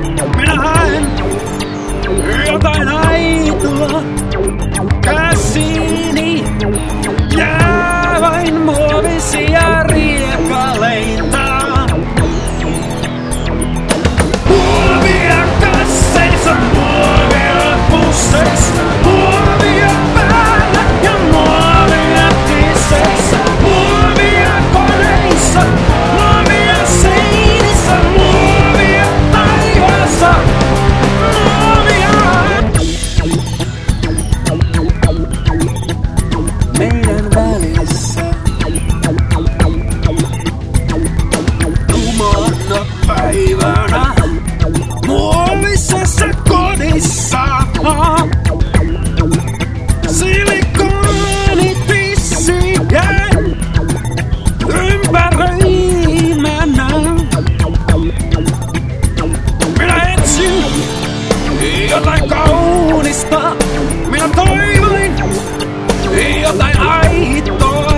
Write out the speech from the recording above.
Minä haen jotain aitoa käsiini. Jää vain muovisia riekaleita. Muovia kasseissa, muovia pusseissa, muovia päällä ja muovia tisseissä, muovia koneissa, muovia seinissä, muovia taivaassa, muovia. Meidän välissä tumana päivänä muovisessa kodissa silikoonitisien ympäröimänä. Minä etsin jotain kaunista, minä toivoin jotain aitoa.